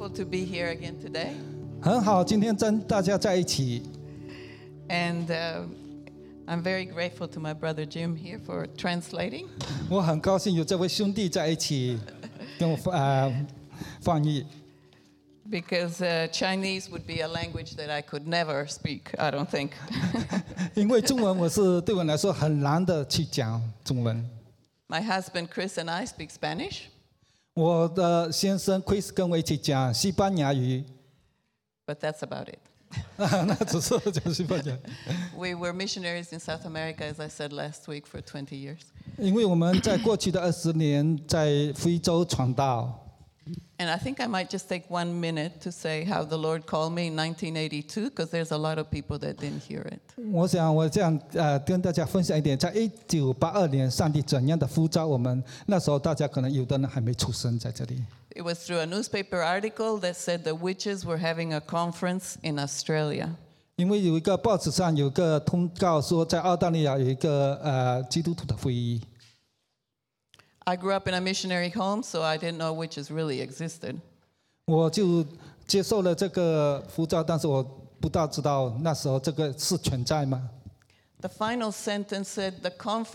wonderful to be here again today. 很好，今天跟大家在一起。 And I'm very grateful to my brother Jim here for translating. 我很高兴有这位兄弟在一起跟我翻译。 Because Chinese would be a language that I could never speak, I don't think. 因为中文对我来说很难的去讲中文。 My husband Chris and I speak Spanish. 我的先生 Chris 跟我一起讲西班牙语。 But that's about it. 那只是讲西班牙。 We were missionaries in South America, as I said last week, for 20 years. 因为我们在过去的20年在非洲传道。 And I think I might just take 1 minute to say how the Lord called me in 1982, because there's a lot of people that didn't hear it. 我想我这样跟大家分享一点，在1982年上帝怎样的呼召我们，那时候大家可能有的人还没出生在这里。 It was through a newspaper article that said the witches were having a conference in Australia. 因为有一个报纸上有个通告说，在澳大利亚有一个基督徒的会议。 I grew up in a missionary home, so I didn't know witches really existed. 我就接受了这个呼召，但是我不大知道那时候这个是存在吗？ The final sentence said the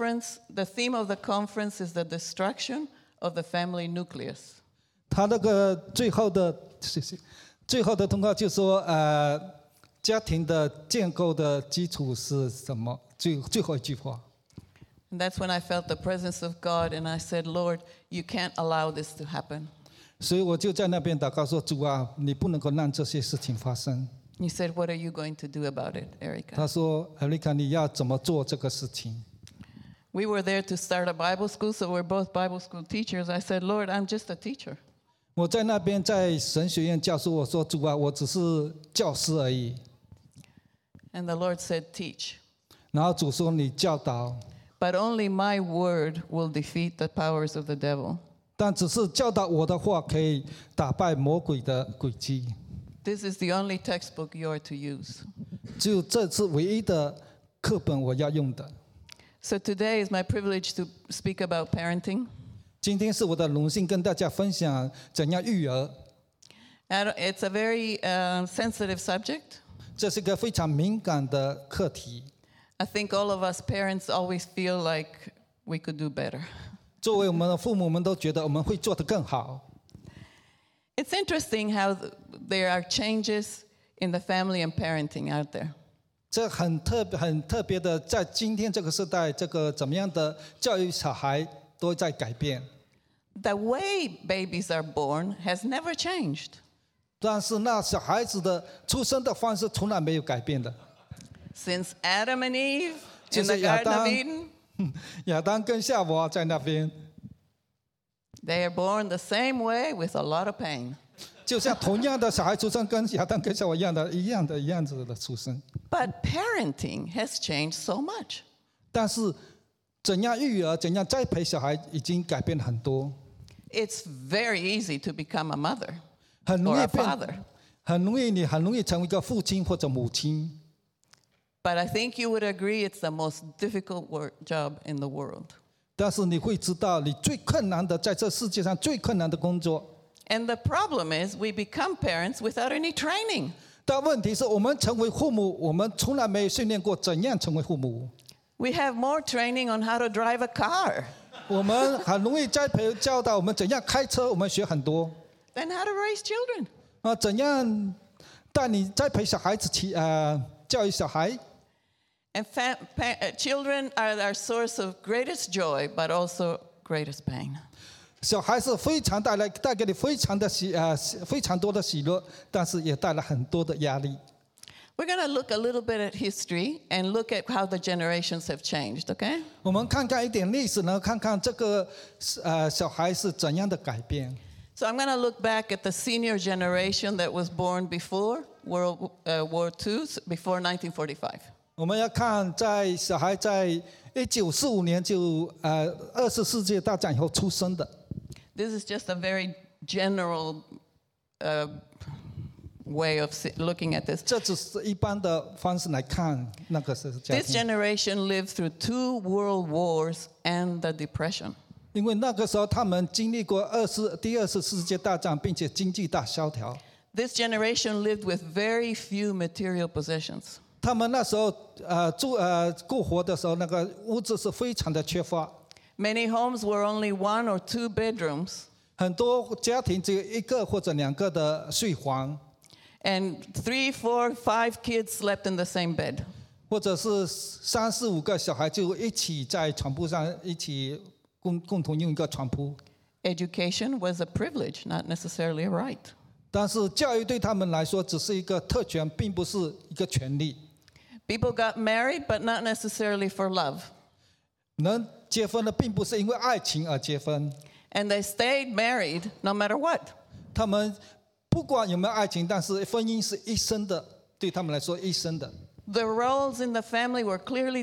theme of the conference is the destruction of the family nucleus. 他那个最后的通告就说，家庭的建构的基础是什么？最后一句话。 And that's when I felt the presence of God, and I said, Lord, you can't allow this to happen. 所以我就在那边祷告说，主啊，你不能够让这些事情发生。 He said, what are you going to do about it, Erica? 他说 ，Erica， 你要怎么做这个事情？ We were there to start a Bible school, so we're both Bible school teachers. I said, Lord, I'm just a teacher. 我在那边在神学院教书，我说主啊，我只是教师而已。 And the Lord said, teach. 然后主说你教导。 But only my word will defeat the powers of the devil. 但只是教导我的话可以打败魔鬼的诡计。 This is the only textbook you are to use. 只有这是唯一的课本我要用的。 So today is my privilege to speak about parenting. 今天是我的荣幸跟大家分享怎样育儿。 It's a very sensitive subject. 这是个非常敏感的课题。 I think all of us parents always feel like we could do better. 作为我们的父母，我们都觉得我们会做得更好。 It's interesting how there are changes in the family and parenting out there. 这很特别的，在今天这个时代，这个怎么样的教育小孩都在改变。 The way babies are born has never changed. 但是那小孩子的出生的方式从来没有改变的。 Since Adam and Eve in the Garden of Eden, 亚当跟夏娃在那边， they are born the same way with a lot of pain. 就像同样的小孩出生，跟亚当跟夏娃一样子的出生。 But parenting has changed so much. 但是怎样育儿、怎样栽培小孩，已经改变了很多。 It's very easy to become a mother 很容 or 易 a father. 你很容易成为一个父亲或者母亲。 But I think you would agree it's the most difficult job in the world. 但是你会知道，你最困难的，在这世界上最困难的工作。 And the problem is we become parents without any training. 但问题是我们成为父母，我们从来没有训练过怎样成为父母。 We have more training on how to drive a car 我们很容易教导我们怎样开车，我们学很多。 than how to raise children. 怎样带你栽培小孩子教育小孩。 And children are our source of greatest joy, but also greatest pain. 小孩是带给你非常多的喜乐，但是也带来很多的压力。 We're going to look a little bit at history and look at how the generations have changed, okay? 我们看看一点历史呢，看看这个小孩是怎样的改变。 So I'm going to look back at the senior generation that was born before World War II, before 1945. 我们要看小孩在1945年就20世界大战以后出生的。 This is just a very general way of looking at this. 这只是一般的方式来看那个是家 This 庭。 generation lived through 2 world wars and the Depression. 因为那个时候他们经历过第二次世界大战，并且经济大萧条。 This generation lived with very few material possessions. 他们那时候过活的时候，那个物质是非常的缺乏。 Many homes were only 1 or 2 bedrooms, 很多家庭只有1个或者2个的睡房， and 3, 4, 5 kids slept in the same bed. 或者是3、4、5个小孩就一起在床铺上一起共同用一个床铺。 Education was a privilege, not necessarily a right. 但是教育对他们来说只是一个特权，并不是一个权利。 People got married, but not necessarily for love. 能结婚的并不是因为爱情而结婚， And they stayed married no matter what. 他们不管有没有爱情，但是婚姻是一生的，对他们来说一生的。 The roles in the family were clearly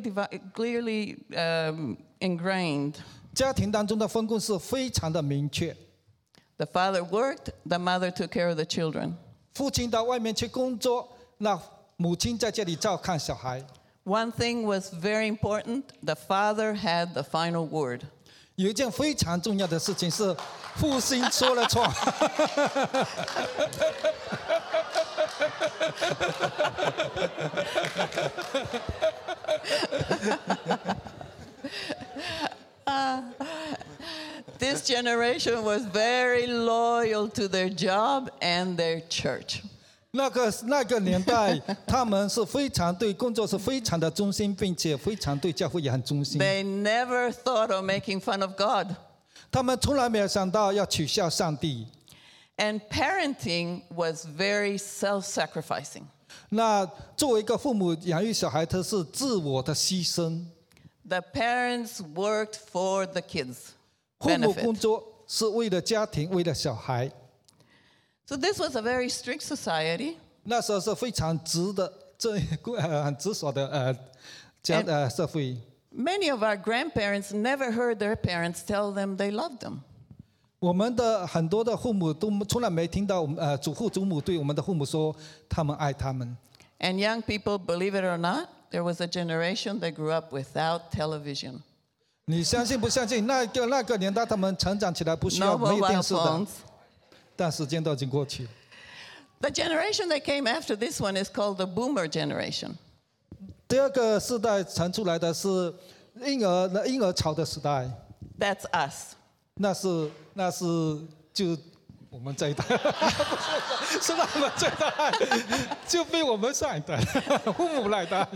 ingrained. 家庭当中的分工是非常的明确。 The father worked, the mother took care of the children. 父亲到外面去工作，那母亲在这里照看小孩。 One thing was very important: the father had the final word. 有一件非常重要的事情是，父亲说了错。 This generation was very loyal to their job and their church. 那个年代，他们是非常对工作是非常的忠心，并且非常对教会也很忠心。 They never thought of making fun of God. 他们从来没有想到要取笑上帝。 And parenting was very self-sacrificing. 那作为一个父母养育小孩，他是自我的牺牲。 The parents worked for the kids' 父母工 benefit. 作是为了家庭，为了小孩。 So this was a very strict society. 那时候是非常很直爽的社会。 Many of our grandparents never heard their parents tell them they loved them. 我们的很多的父母都从来没听到祖父祖母对我们的父母说他们爱他们。 And young people, believe it or not, there was a generation that grew up without television. 你相信不相信？那个年代，他们成长起来不需要 No 没有 mobile 电视的， phones. 但时间都已经过去。 The generation that came after this one is called the boomer generation. 第二个世代传出来的是婴儿潮的时代， That's us. 那是就我们这一代，是他们这一代，就被我们上一代父母那一代。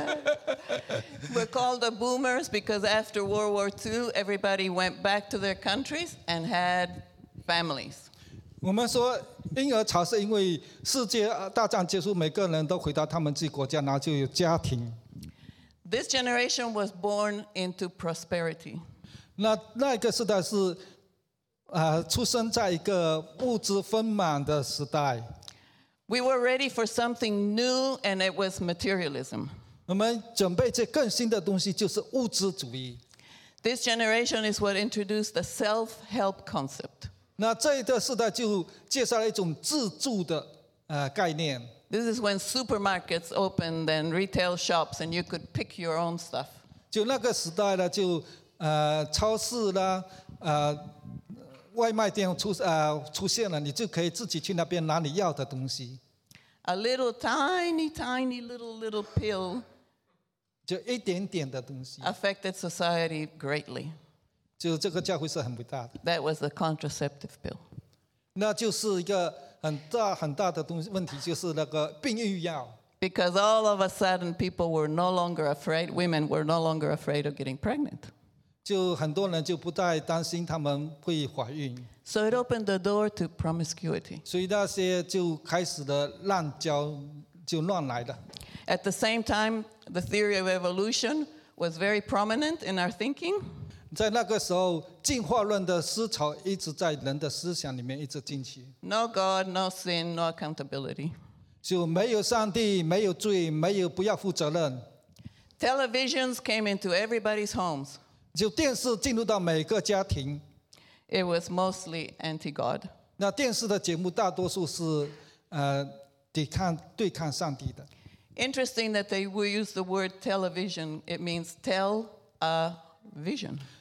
We're called the boomers because after World War II, everybody went back to their countries and had families. 我们说婴儿潮是因为世界大战结束，每个人都回到他们自己国家，然后就有家庭。 This generation was born into prosperity. 那个时代是出生在一个物质丰满的时代。 We were ready for something new, and it was materialism. 我们准备这更新的东西，就是物质主义。 This generation is what introduced the self-help concept. 那这一个时代就介绍了一种自助的概念。 This is when supermarkets opened and retail shops, and you could pick your own stuff. 就那个时代呢，就超市啦，外卖店出现了，你就可以自己去那边拿你要的东西。 A little tiny little pill 就一点点的东西， affected society greatly. 就这个教会是很伟大的。 That was the contraceptive pill. 那就是一个很大的问题，就是那个避孕药。 Because all of a sudden people were no longer afraid, women were no longer afraid of getting pregnant. 就很多人就不再担心他们会怀孕， So it opened the door to promiscuity. 所以那些就开始了滥交，就乱来了。 At the same time, the theory of evolution was very prominent in our thinking. 在那个时候，进化论的思潮一直在人的思想里面一直进去， No God, no sin, no accountability. 就没有上帝，没有罪，没有不要负责任。 Televisions came into everybody's homes. 就电视进入到每个家庭， It was mostly anti-God. 那电视的节目大多数是对抗上帝的。 Interesting that they will use the word television. It means tell a vision.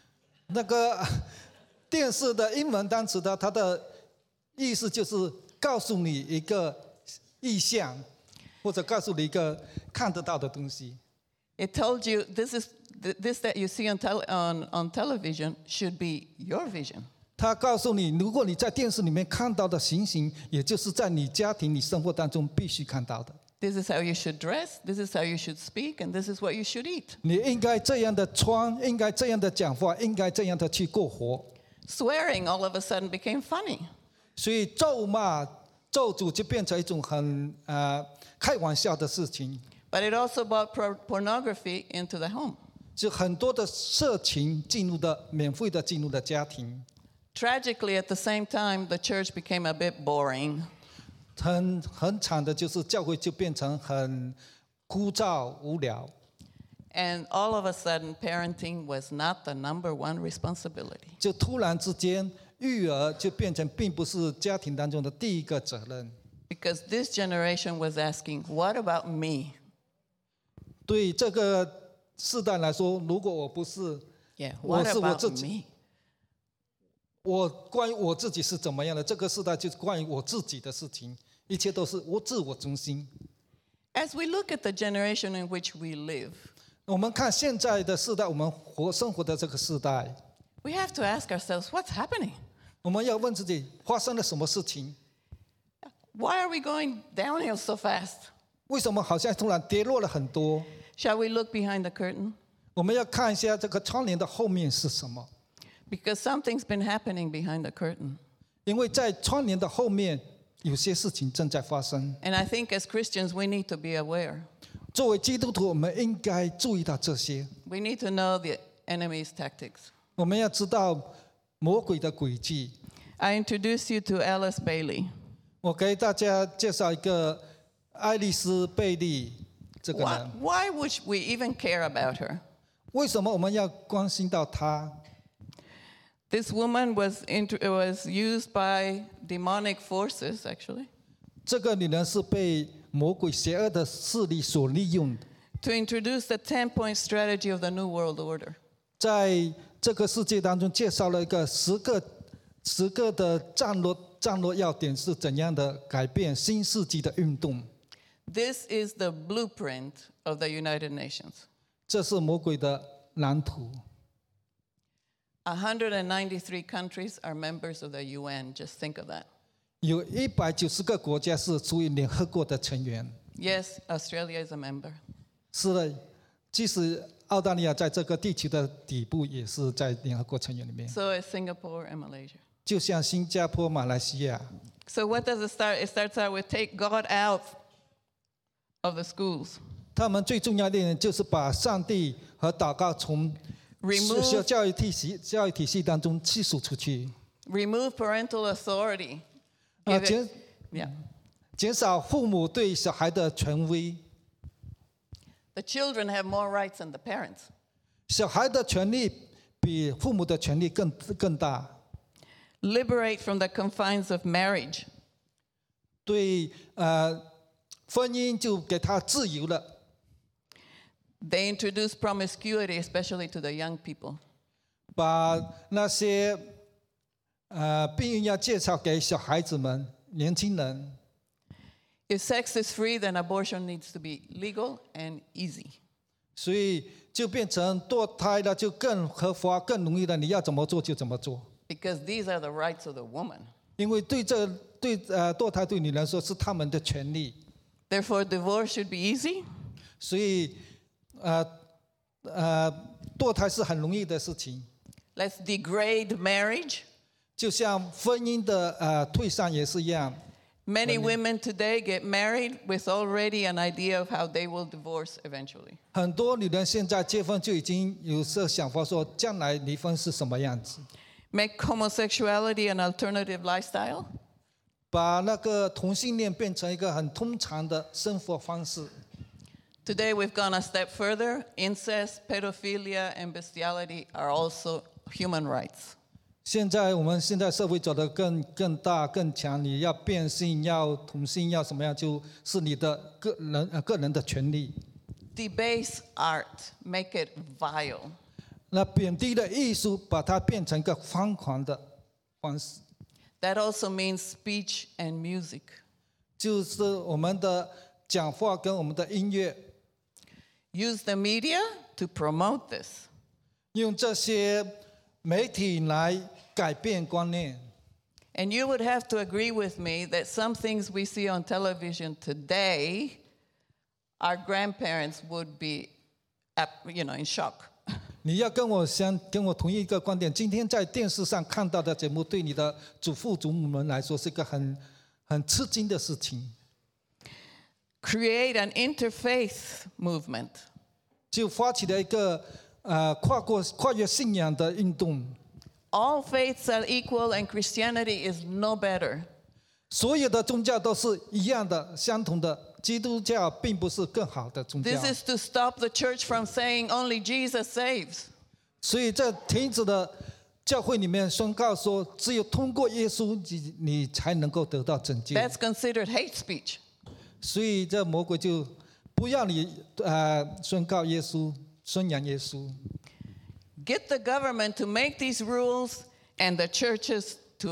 那个电视的英文单词它的意思就是告诉你一个意象，或者告诉你一个看得到的东西。 It told you this that you see on television should be your vision. 它告诉你，如果你在电视里面看到的情形，也就是在你家庭、你生活当中必须看到的。 This is how you should dress, this is how you should speak, and this is what you should eat. 你应该这样的穿，应该这样的讲话，应该这样的去过活。 Swearing all of a sudden became funny. 所以咒骂、咒诅就变成一种很开玩笑的事情。 But it also brought pornography into the home. 就很多的色情免费的进入的家庭。 Tragically, at the same time, the church became a bit boring. 很惨的就是教会就变成很枯燥无聊。 And all of a sudden, parenting was not the number one responsibility. 就突然之间，育儿就变成并不是家庭当中的第一个责任。 Because this generation was asking, what about me? 对这个世代来说，如果我不是， Yeah, 我 what 是我 about 自己， me? 关于我自己是怎么样的，这个世代就是关于我自己的事情，一切都是自我中心。 As we look at the generation in which we live, 我们看现在的世代，我们生活的这个世代， we have to ask ourselves, what's happening? 我们要问自己发生了什么事情？ Why are we going downhill so fast? 为什么好像突然跌落了很多？ Shall we look behind the curtain? 我们要看一下这个窗帘的后面是什么， Because something's been happening behind the curtain. 因为在窗帘的后面有些事情正在发生。 And I think as Christians, we need to be aware. 作为基督徒，我们应该注意到这些。 We need to know the enemy's tactics. 我们要知道魔鬼的诡计。 I introduce you to Alice Bailey. 我给大家介绍一个爱丽丝贝利这个 Why, 人。 why would we even care about her? 为什么我们要关心到她？ This woman was used by demonic forces, actually, 这个女人是被魔鬼邪恶的势力所利用的， to introduce the 10-point strategy of the New World Order. 在这个世界当中介绍了一个10个的战略要点是怎样的改变新世纪的运动。 This is the blueprint of the United Nations. 这是魔鬼的蓝图。 193 countries are members of the UN. Just think of that. 有190个国家是属于联合国的成员。 Yes, Australia is a member. 是的，即使澳大利亚在这个地球的底部也是在联合国成员里面， So is Singapore and Malaysia. 就像新加坡、马来西亚。 So what does it start? It starts out with take God out of the schools. 他们最重要的一点就是把上帝和祷告从 Remove 教育体系当中剔除出去， Remove parental authority. 啊， Give it- yeah. 减少父母对小孩的权威。 The children have more rights than the parents. 小孩的权利比父母的权利更大。 Liberate from the confines of marriage. 对婚姻就给他自由了。 They introduce promiscuity, especially to the young people. 把那些避孕药介绍给小孩子们、年轻人。 If sex is free, then abortion needs to be legal and easy. 所以就变成堕胎了，就更合法、更容易了。你要怎么做就怎么做， Because these are the rights of the woman. 因为堕胎对你来说是他们的权利， Therefore, divorce should be easy. 所以堕胎是很容易的事情。 Let's degrade marriage. 就像婚姻的退散也是一样。 Many women today get married with already an idea of how they will divorce eventually. 很多女人现在结婚就已经有这想法，说将来离婚是什么样子， Make homosexuality an alternative lifestyle. 把那个同性恋变成一个很通常的生活方式。 Today we've gone a step further. Incest, pedophilia, and bestiality are also human rights. 我们现在社会走得更大更强，你要变性要同性要什么样，就是你的个人的权利。 Debase art, make it vile. 那贬低的艺术，把它变成一个疯狂的方式， That also means speech and music. 就是我们的讲话跟我们的音乐， Use the media to promote this. 用这些媒体来改变观念。 And you would have to agree with me that some things we see on television today, our grandparents would be, in shock. 你要跟我同意一个观点，今天在电视上看到的节目，对你的祖父祖母们来说是一个很吃惊的事情。 Create an interfaith movement. 就发起了一个跨越信仰的运动。 All faiths are equal and Christianity is no better. 所有的宗教都是一样的、相同的，基督教并不是更好的宗教。 This is to stop the church from saying only Jesus saves. 所以在停止的教会里面宣告说，只有通过耶稣，你才能够得到拯救。 That's considered hate speech. 所以这魔鬼就不要你宣告耶稣、宣扬耶稣。 Get the government to make these rules and the churches to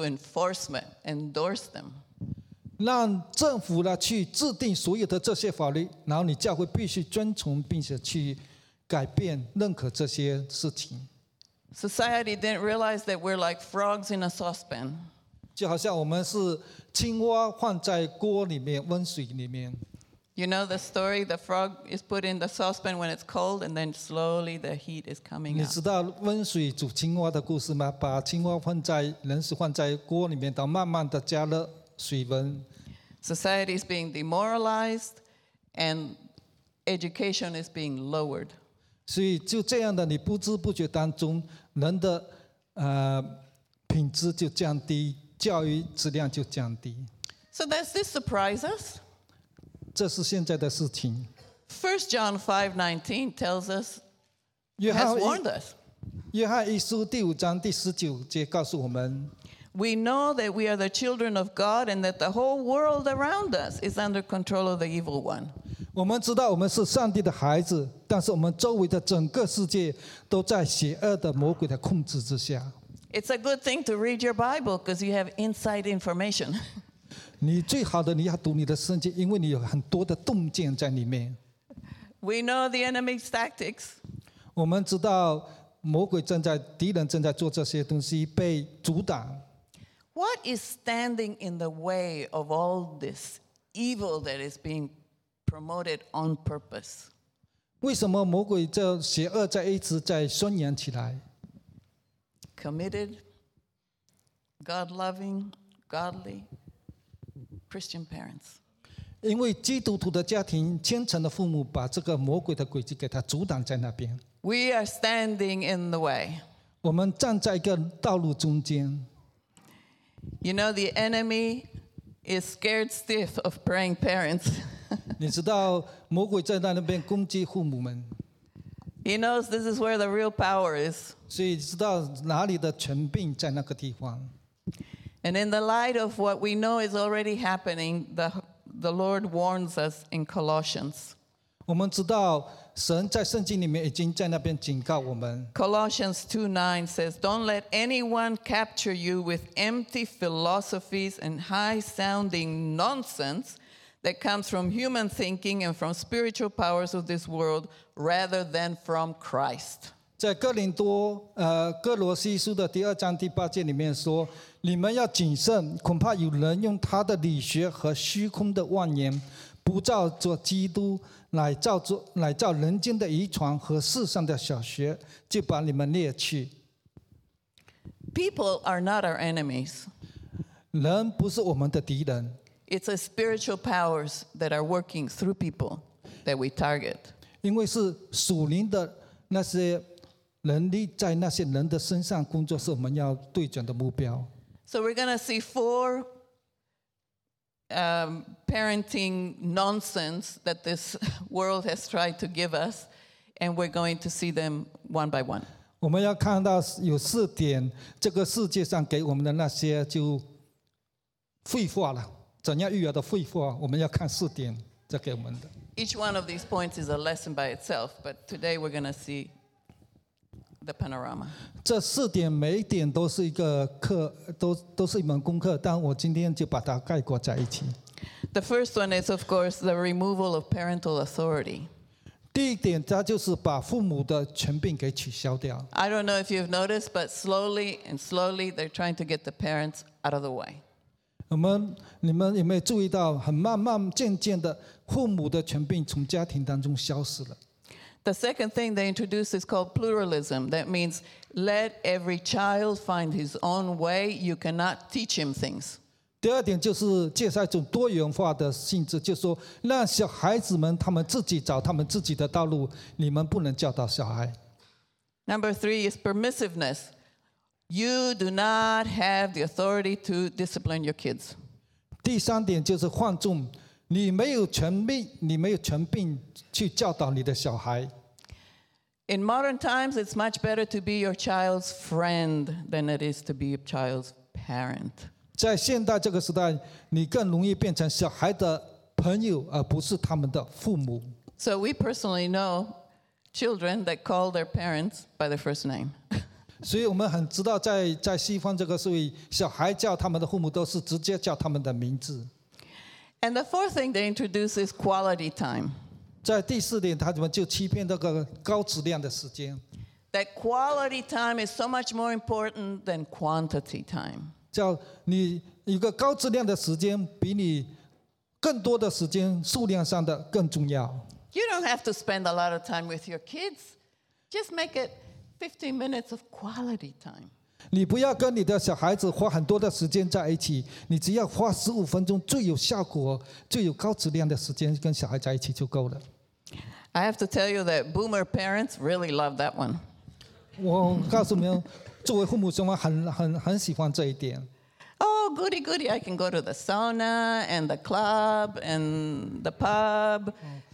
endorse them. 让政府呢去制定所有的这些法律，然后你教会必须遵从，并且去改变、认可这些事情。 Society didn't realize that we're like frogs in a saucepan. 就好像我们是青蛙放在锅里面、温水里面。 You know the story? The frog is put in the saucepan when it's cold, and then slowly the heat is coming 你 out. 知道温水煮青蛙的故事吗？把青蛙冷水放在锅里面，到慢慢的加热水温。 Society is being demoralized, and education is being lowered. 所以就这样的，你不知不觉当中，人的品质就降低，教育质量就降低。 So does this surprise us? 这是现在的事情。 1 John 5:19 tells us, 约 has 翰 warned us. 约翰一书第5章第19节告诉我们， We know that we are the children of God and that the whole world around us is under control of the evil one. 我们知道我们是上帝的孩子，但是我们周围的整个世界都在邪恶的魔鬼的控制之下。 It's a good thing to read your Bible because you have inside information. 你最好的你要读你的圣经，因为你有很多的洞见在里面。 We know the enemy's tactics. 我们知道敌人正在做这些东西，被阻挡。 What is standing in the way of all this evil that is being promoted on purpose? 为什么魔鬼这邪恶一直在宣扬起来？ Committed, God-loving, godly Christian parents. 因为基督徒的家庭、虔诚的父母，把这个魔鬼的诡计给他阻挡在那边。 We are standing in the way. 我们站在一个道路中间。 You know, the enemy is scared stiff of praying parents. 你知道魔鬼在那边攻击父母们， He knows this is where the real power is. 所以知道哪里的权柄在那个地方。 And in the light of what we know is already happening, the Lord warns us in Colossians. 我们知道神在圣经里面已经在那边警告我们。 Colossians 2:9 says, "Don't let anyone capture you with empty philosophies and high-sounding nonsense that comes from human thinking and from spiritual powers of this world rather than from Christ." 在哥罗西书的第2章第8节里面说：“你们要谨慎，恐怕有人用他的理学和虚空的妄言，不照着基督，乃照人间的遗传和世上的小学，就把你们猎去。” People are not our enemies. 人不是我们的敌人， It's the spiritual powers that are working through people that we target. 因为是属灵的那些能力在那些人的身上工作，是我们要对准的目标。 So we're going to see 4 parenting nonsense that this world has tried to give us, and we're going to see them one by one. 我们要看到有4点，这个世界上给我们的那些就废话了，怎样育儿的废话，我们要看4点，这给我们的。 Each one of these points is a lesson by itself, but today we're going to see the panorama. 这4点每一点都是一个课，都是一门功课，但我今天就把它概括在一起。 The first one is, of course, the removal of parental authority. 第一点，它就是把父母的权柄给取消掉。 I don't know if you've noticed, but slowly and slowly they're trying to get the parents out of the way. 你们有没有注意到，很慢慢渐渐的，父母的权柄从家庭当中消失了。 The second thing they introduced is called pluralism. That means let every child find his own way. You cannot teach him things. 第二点就是介绍一种多元化的性质，就是说让小孩子们他们自己找他们自己的道路，你们不能教导小孩。 Number 3 is permissiveness. You do not have the authority to discipline your kids. 第三点就是放纵，你没有权柄去教导你的小孩。 In modern times, it's much better to be your child's friend than it is to be a child's parent. 在现代这个时代，你更容易变成小孩的朋友，而不是他们的父母。 So we personally know children that call their parents by their first name. 所以我们很知道在西方这个社会，小孩叫他们的父母都是直接叫他们的名字。 And the fourth thing they introduce is quality time. 在第4点，他们就欺骗这个高质量的时间。 That quality time is so much more important than quantity time. 叫你一个高质量的时间，比你更多的时间数量上的更重要。 You don't have to spend a lot of time with your kids. Just make it 15 minutes of quality time. 你不要跟你的小孩子花很多的时间在一起，你只要花15分钟最有效果、最有高质量的时间跟小孩在一起就够了。 I have to tell you that boomer parents really love that one. 我告诉你们，作为父母兄很喜欢这一点。 Oh, goody, goody. I can go to the sauna and the club and the pub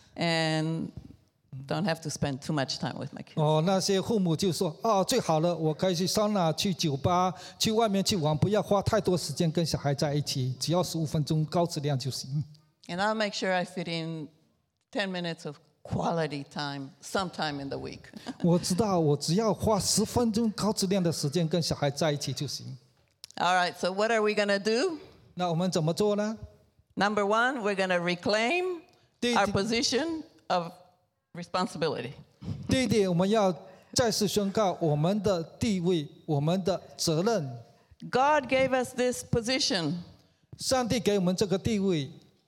and don't have to spend too much time with my kids. 那些父母就说，最好了，我可以去桑拿、去酒吧、去外面去玩，不要花太多时间跟小孩在一起，只要15分钟高质量就行。 And I'll make sure I fit in 10 minutes of quality time sometime in the week. 我知道，我只要花10分钟高质量的时间跟小孩在一起就行。 All right, so what are we going to do? 那我们怎么做呢？ Number 1, we're going to reclaim our position of responsibility. 第一点，我们要再次宣告我们的地位、我们的责任。 God gave us this position. 上帝给我们这个地位。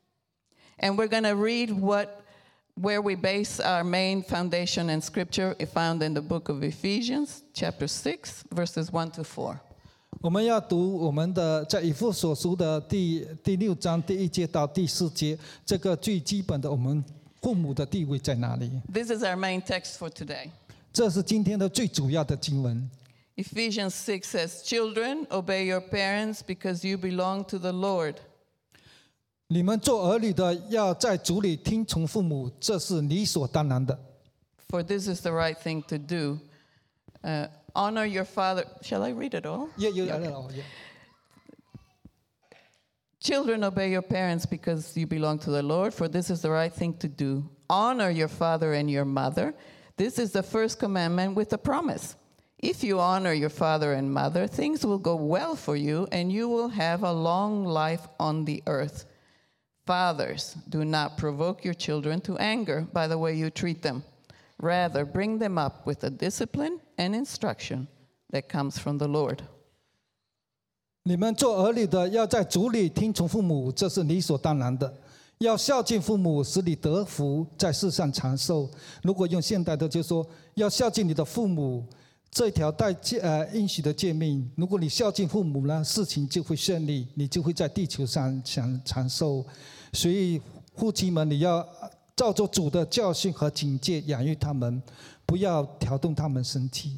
And we're going to read where we base our main foundation and scripture found in the book of Ephesians, chapter 6, verses 1 to 4. 我们要读我们的在以弗所书的第6章第1节到第4节，这个最基本的我们父母的地位在哪里？ This is our main text for today. 这是今天的最主要的经文。 Ephesians 6 says, "Children, obey your parents because you belong to the Lord." 你们做儿女的要在主里听从父母，这是理所当然的。 For this is the right thing to do. Honor your father. Shall I read it all? Yeah. Children, obey your parents because you belong to the Lord, for this is the right thing to do. Honor your father and your mother. This is the first commandment with a promise. If you honor your father and mother, things will go well for you, and you will have a long life on the earth. Fathers, do not provoke your children to anger by the way you treat them. Rather, bring them up with the discipline and instruction that comes from the Lord. 你们做儿女的要在主里听从父母，这是理所当然的。要孝敬父母，使你得福，在世上长寿。如果用现代的，就说要孝敬你的父母，这条应许的诫命。如果你孝敬父母呢，事情就会顺利，你就会在地球上长寿。所以夫妻们，你要照着主的教训和警戒养育他们，不要挑动他们生气。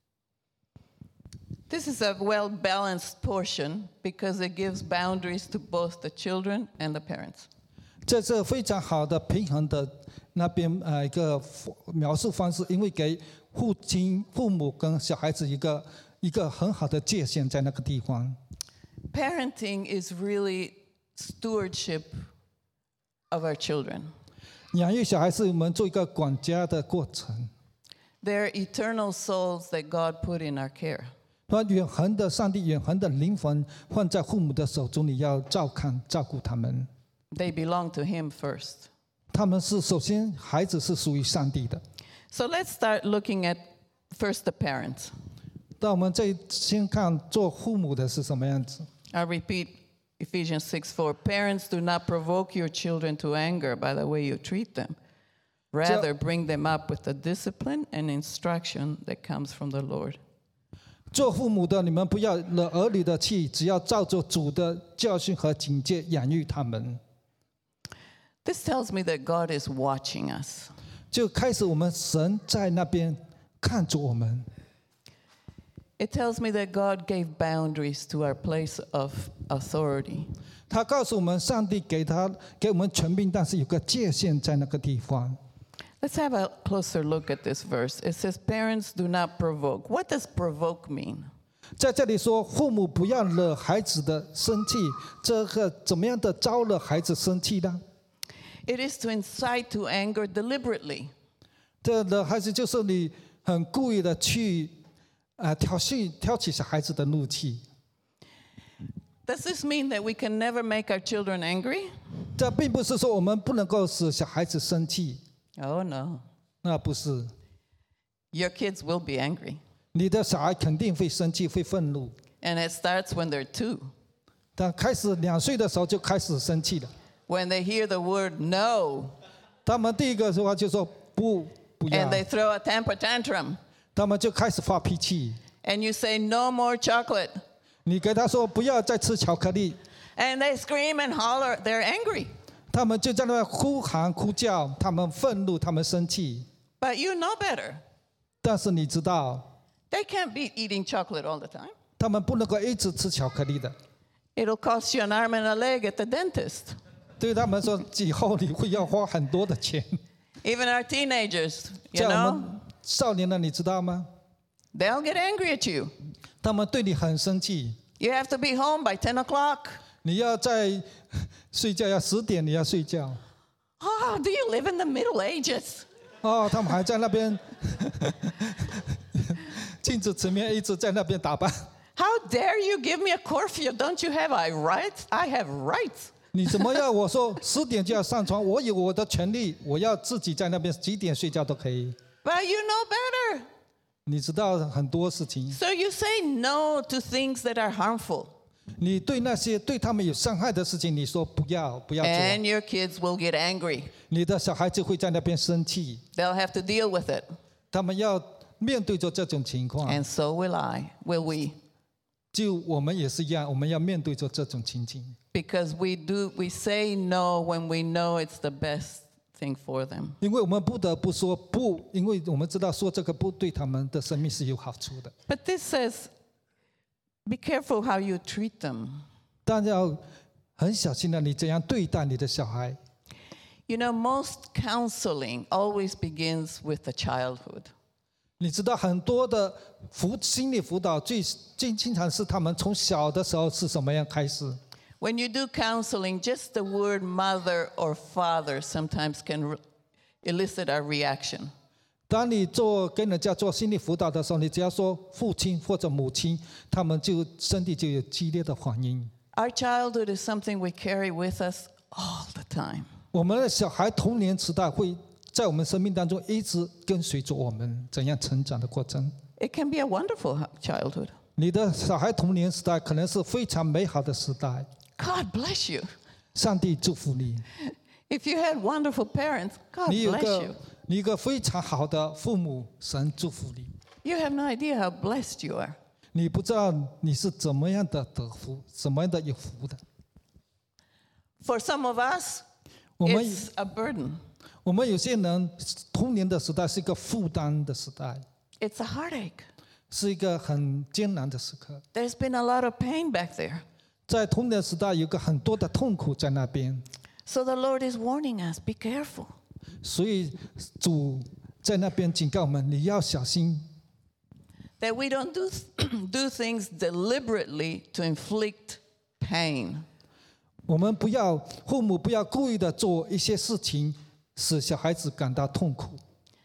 This is a well-balanced portion because it gives boundaries to both the children and the parents. 这是非常好的平衡的那边一个描述方式，因为给父母跟小孩子一个很好的界限在那个地方。 Parenting is really stewardship of our children. 养育小孩是我们做一个管家的过程。 They're eternal souls that God put in our care. 把永恒的上帝永恒的灵魂放在父母的手中，你要照看照顾他们。 They belong to Him first. 他们是首先孩子是属于上帝的。 So let's start looking at first the parents. 那我们先看做父母的是什么样子。 I'll repeat Ephesians 6:4. Parents, do not provoke your children to anger by the way you treat them. Rather, bring them up with the discipline and instruction that comes from the Lord. 做父母的，你们不要惹儿女的气，只要照着主的教训和警戒养育他们。 This tells me that God is watching us. 就开始我们神在那边看着我们。 It tells me that God gave boundaries to our place of authority. 他告诉我们，上帝给我们权柄，但是有个界限在那个地方。 Let's have a closer look at this verse. It says, "Parents, do not provoke." What does provoke mean? 在这里说，父母不要惹孩子的生气，这个怎么样的招惹孩子生气呢？ It is to incite to anger deliberately. 这惹孩子就是你很故意的去挑起小孩子的怒气。 Does this mean that we can never make our children angry? 这并不是说我们不能够使小孩子生气， Oh, no. 那不是。 Your kids will be angry. 你的小孩肯定会生气，会愤怒。 And it starts when they're 2. 但开始2岁的时候就开始生气了。 When they hear the word no, 他们第一个说话就说不要 and，they throw a temper tantrum, 他们就开始发脾气。 and you say, "No more chocolate." 你给他说不要再吃巧克力， And they scream and holler. They're angry. 他们就在那边哭喊哭叫，他们愤怒，他们生气。 But you know better. 但是你知道， They can't be eating chocolate all the time. 他们不能够一直吃巧克力的。 It'll cost you an arm and a leg at the dentist. 对他们说，以后你会要花很多的钱。 Even our teenagers, you 在我 know, 们少年的，你知道吗？ they'll get angry at you. 他们对你很生气。 You have to be home by 10 o'clock. 你要在睡觉，要10点你要睡觉。 Oh, do you live in the Middle Ages? 哦，他们还在那边镜子前面一直在那边打扮。 How dare you give me a curfew? Don't you have rights? I have rights. 你怎么要我说10点就要上床？我有我的权利，我要自己在那边几点睡觉都可以。 But you know better. 你知道很多事情， So you say no to things that are harmful. 你对那些对他们有伤害的事情，你说不要做， And your kids will get angry. 你的小孩子会在那边生气， They'll have to deal with it. 他们要面对着这种情况。 And so will we. 就我们也是一样，我们要面对着这种情景， Because we say no when we know it's the best thing for them. 因为我们不得不说不，因为我们知道说这个不对他们的生命是有好处的。 But this says, be careful how you treat them. 但要很小心的，你怎样对待你的小孩。 You know, most counseling always begins with the childhood. 你知道很多的心理辅导最经常是他们从小的时候是什么样开始？ When you do counseling, just the word mother or father sometimes can elicit a reaction. 当你跟人家做心理辅导的时候，你只要说父亲或者母亲，他们就身体就有激烈的反应。 Our childhood is something we carry with us all the time. 我们的小孩童年时代会在我们生命当中一直跟随着我们怎样成长的过程。 It can be a wonderful childhood. 你的小孩童年时代可能是非常美好的时代， God bless you. 上帝祝福你。 If you had wonderful parents, God 你有 bless you. 一个非常好的父母，神祝福你。 You have no idea how blessed you are. 你不知道你是怎么样的得福，怎么样的有福的。 For some of us, 我们 it's a burden. 我们有些人童年的时代是一个负担的时代， It's a heartache. 是一个很艰难的时刻。 There's been a lot of pain back there. 在童年时代有个很多的痛苦在那边， So the Lord is warning us, be careful. 所以主在那边警告我们，你要小心， That we don't do things deliberately to inflict pain. 我们父母不要故意的做一些事情，使小孩子感到痛苦。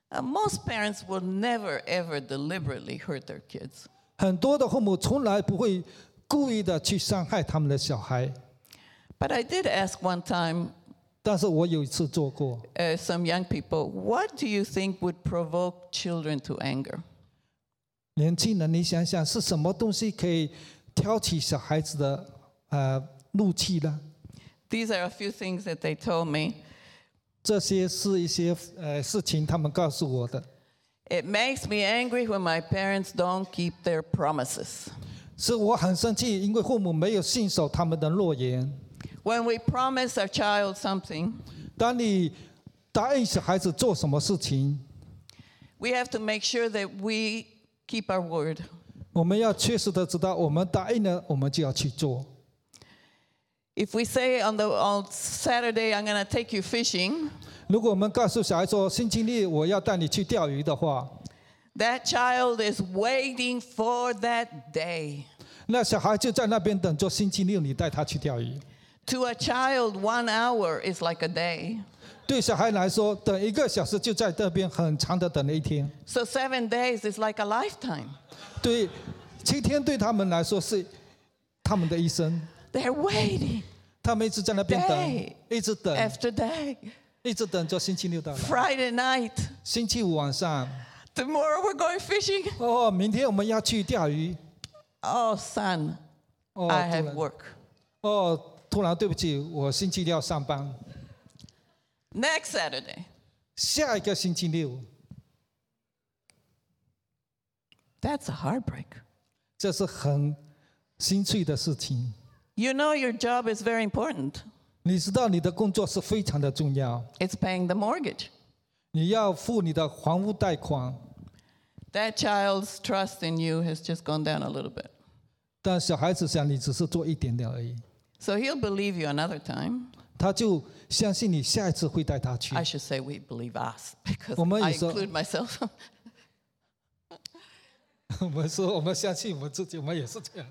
Most parents will never, ever deliberately hurt their kids. 很多的父母从来不会故意的去伤害他们的小孩， But I did ask one time 但是我有一次做过， some young people, what do you think would provoke children to anger? 年轻人，你想想是什么东西可以挑起小孩子的怒气呢？ These are a few things that they told me. 这些是一些事情，他们告诉我的。 It makes me angry when my parents don't keep their promises. 是我很生气，因为父母没有信守他们的诺言。 When we promise our child something, 当你答应小孩子做什么事情， we have to make sure that we keep our word. 我们要确实的知道，我们答应了，我们就要去做。 If we say on Saturday, I'm going to take you fishing, 如果我们告诉小孩说星期六我要带你去钓鱼的话， that child is waiting for that day. 那小孩就在那边等着星期六你带他去钓鱼。 To a child, 1 hour is like a day. 对小孩来说，等1个小时就在那边很长的等了一天。 So 7 days is like a lifetime. 对，7天对他们来说是他们的一生。 They're waiting 他们一直在那边等 day， 一直等， after day. 一直等着星期六到来。 Friday night, 星期五晚上， tomorrow we're going fishing. 哦，明天我们要去钓鱼。 Oh, son, 哦， I 突 have 然， work. 哦，突然对不起，我星期六要上班。 Next Saturday, 下一个星期六， that's a heartbreak. 这是很心碎的事情。 You know your job is very important. 你知道你的工作是非常的重要， It's paying the mortgage. 你要付你的房屋贷款， That child's trust in you has just gone down a little bit. 但小孩子想你只是做一点点而已， So he'll believe you another time. 他就相信你下一次会带他去 I。should say we believe us because Well, I maybe so. include myself. 我们说我们相信我们自己，我们也是这样。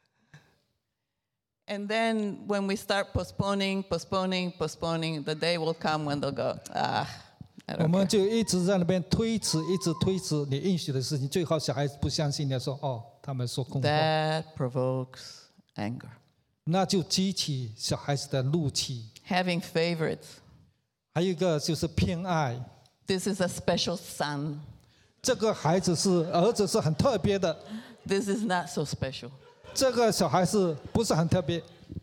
And then when we start postponing, the day will come when they'll go, I 我 don't 们 care. 就一直在那边推迟，一直推迟你应许的事情，最后小孩子不相信的说：“哦，他们说空话。” That provokes anger. 那就激起小孩子的怒气。 Having favorites. 还有一个就是偏爱， This is a special son. 这个孩子是儿子是很特别的， This is not so special. 这个小孩子不是很特别。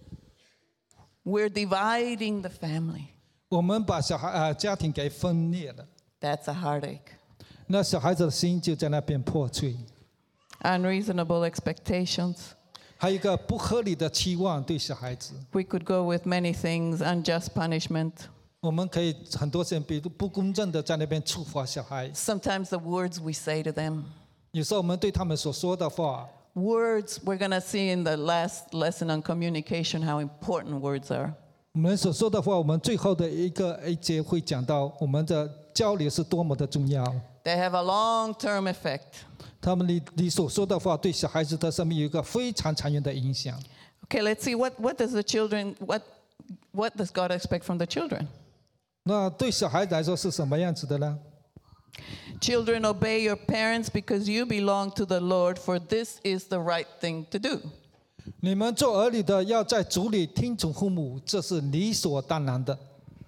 We're dividing the family. 我们把家庭给分裂了， That's a heartache. 那小孩子的心就在那边破碎。 Unreasonable expectations. 还有一个不合理的期望对小孩子， We could go with many things, unjust punishment. 我们可以很多人比如不公正的在那边处罚小孩。 Sometimes the words we say to them. 有时候我们对他们所说的话， Words, we're going to see in the last lesson on communication how important words are. 我们所说的话，我们最后的一节会讲到我们的交流是多么的重要。 They have a long-term effect. 他们你所说的话对小孩子的生命有一个非常长远的影响。 Okay, let's see what does the children what does God expect from the children? 那对小孩子来说是什么样子的呢？ Children, obey your parents because you belong to the Lord, for this is the right thing to do. 你们做儿女的要在主里听从父母，这是理所当然的。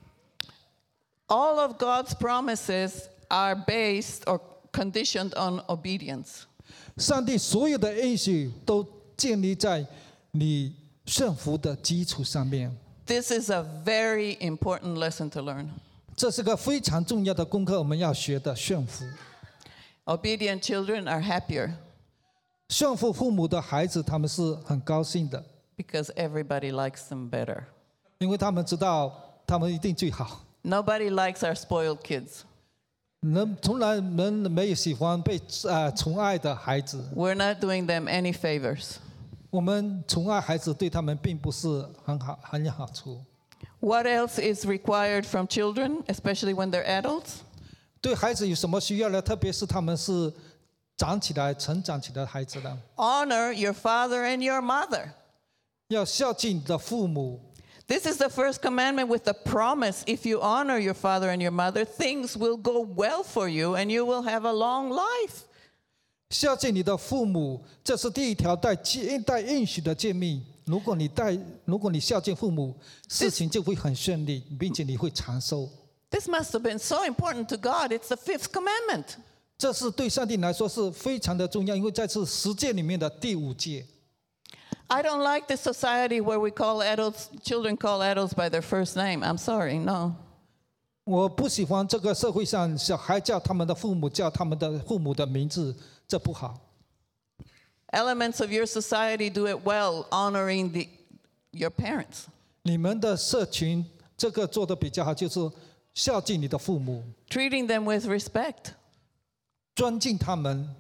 All of God's promises are based or conditioned on obedience. 上帝所有的应许都建立在你顺服的基础上面， This is a very important lesson to learn. 这是个非常重要的功课，我们要学的顺服。 Obedient children are happier 顺服父母的孩子，他们是很高兴的， because everybody likes them better. 因为他们知道他们一定最好。 Nobody likes our spoiled kids. 从来人没有喜欢被宠爱的孩子， We're not doing them any favors. 我们宠爱孩子对他们并不是很有好处。 What else is required from children, especially when they're adults? 对孩子有什么需要呢？特别是他们是成长起来的孩子呢？ Honor your father and your mother. 要孝敬你的父母。 This is the first commandment with the promise: if you honor your father and your mother, things will go well for you and you will have a long life. 孝敬你的父母，这是第一条带应许的诫命。如果你孝敬父母，事情就会很顺利，并且你会长寿。 This must have been so important to God. It's the fifth commandment. 这是对上帝来说是非常的重要，因为这是10诫里面的第5诫。 I don't like this society where we call children call adults by their first name. I'm sorry, no. 我不喜欢这个社会上小孩叫他们的父母叫他们的父母的名字，这不好。 Elements of your society do it well, honoring your parents. 你们的社群这个做得比较好，就是孝敬你的父母， Treating them with respect, 尊敬他们，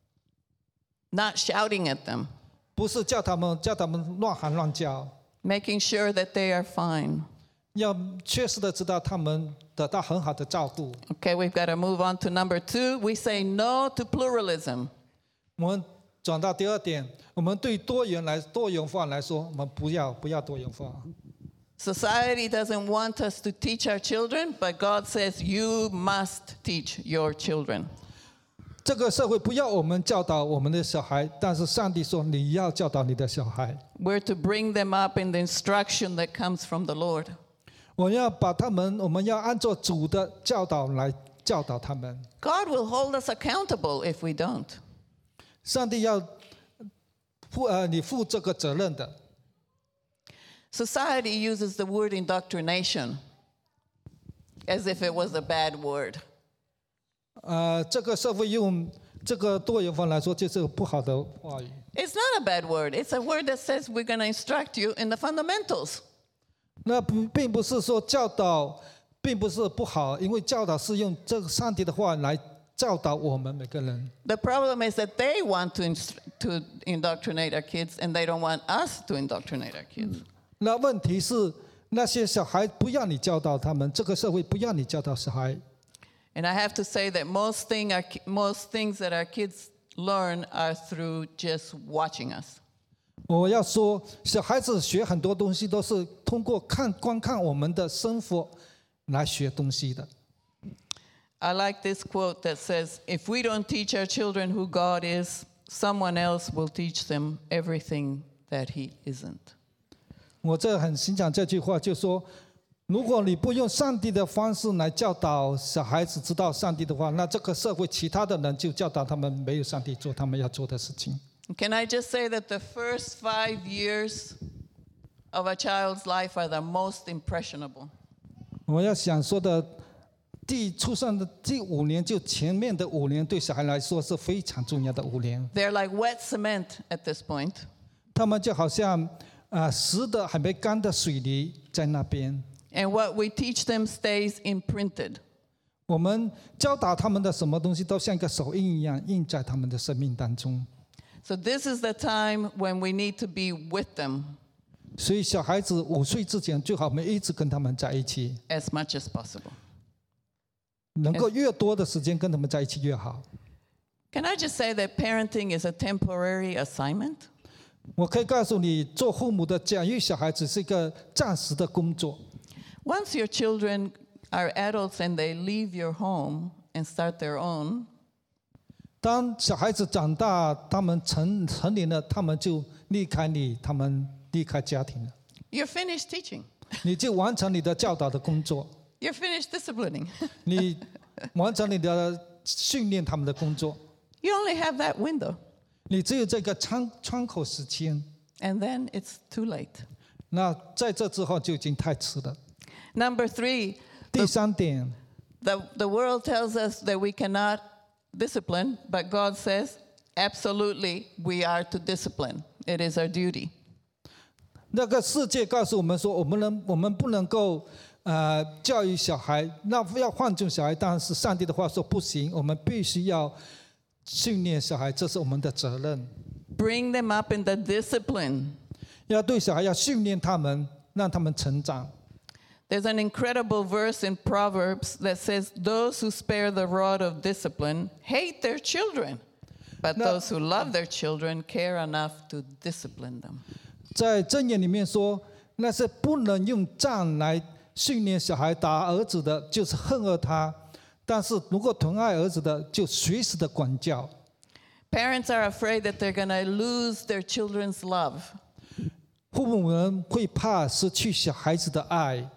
not shouting at them, 不是叫他们乱喊乱叫， making sure that they are fine. 要确实的知道他们得到很好的照顾。 Okay, we've got to move on to number 2. We say no to pluralism. 我们转到第2点，我们对多元化来说，我们不要多元化。 Society doesn't want us to teach our children, but God says you must teach your children. 这个社会不要我们教导我们的小孩，但是上帝说你要教导你的小孩。 We're to bring them up in the instruction that comes from the Lord. 我们要按照主的教导来教导他们。 God will hold us accountable if we don't. 上帝要你负这个责任的。 Society uses the word indoctrination as if it was a bad word. 这个社会用这个多元化来说，就是个不好的话语。 It's not a bad word. It's a word that says we're going to instruct you in the fundamentals. 那并不是说教导并不是不好，因为教导是用这个上帝的话来教导我们每个人。 The problem is that they want to indoctrinate our kids, and they don't want us to indoctrinate our kids. 那问题是那些小孩不要你教导他们，这个社会不要你教导小孩。 And I have to say that most things that our kids learn are through just watching us. 我要说，小孩子学很多东西都是通过观看我们的生活来学东西的。 I like this quote that says, if we don't teach our children who God is, someone else will teach them everything that he isn't. 我很欣赏这句话，就说，如果你不用上帝的方式来教导小孩子知道上帝的话，那这个社会其他的人就教导他们没有上帝做他们要做的事情。 Can I just say that the first 5 years of a child's life are the most impressionable? 我要想说的，出生的第5年，就前面的5年，对小孩来说是非常重要的5年。 They're like wet cement at this point. 他们就好像湿的还没干的水泥在那边。 And what we teach them stays imprinted. 我们教导他们的什么东西，都像一个手印一样，印在他们的生命当中。 So this is the time when we need to be with them 所以小孩子5岁之前，最好我们一直跟他们在一起， as much as possible. 能够越多的时间跟他们在一起越好。 Can I just say that parenting is a temporary assignment? 我可以告诉你，做父母的教育小孩子是一个暂时的工作。 Once your children are adults and they leave your home and start their own, 当小孩子长大，他们成年了，他们就离开你，他们离开家庭了， you're finished teaching. 你就完成你的教导的工作， You're finished disciplining. 你完成你的训练他们的工作， You only have that window, 你只有这个窗口时间。 and then it's too late. 那在这之后就已经太迟了。 Number 3, 第3点， the world tells us that we cannot discipline, but God says, absolutely, we are to discipline. It is our duty. 那个世界告诉我们说，我们不能够教育小孩，那要放纵小孩。但是上帝的话说不行，我们必须要训练小孩，这是我们的责任。 Bring them up in the discipline. 要对小孩要训练他们，让他们成长。 There's an incredible verse in Proverbs that says, those who spare the rod of discipline hate their children, but those who love their children care enough to discipline them. 在箴言里面说， 那是不能用杖来训练小孩，打儿子的就是恨恶他，但是如果疼爱儿子的，就随时的管教。 Parents are afraid that they're going to lose their children's love. 父母们会怕失去小孩子的爱，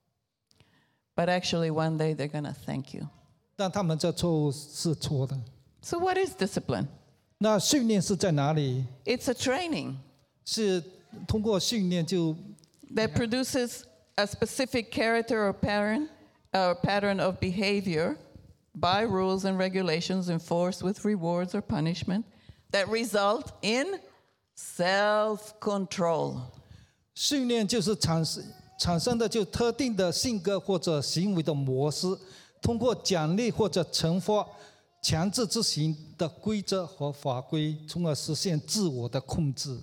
But actually, one day they're going to thank you. 但他们这错误是错的。 So, what is discipline? 那训练是在哪里？ It's a training 是通过训练就 that produces a specific character or pattern of behavior by rules and regulations enforced with rewards or punishment that result in self-control. 训练就是产生的就特定的性格或者行为的模式，通过奖励或者惩罚、强制执行的规则和法规，从而实现自我的控制。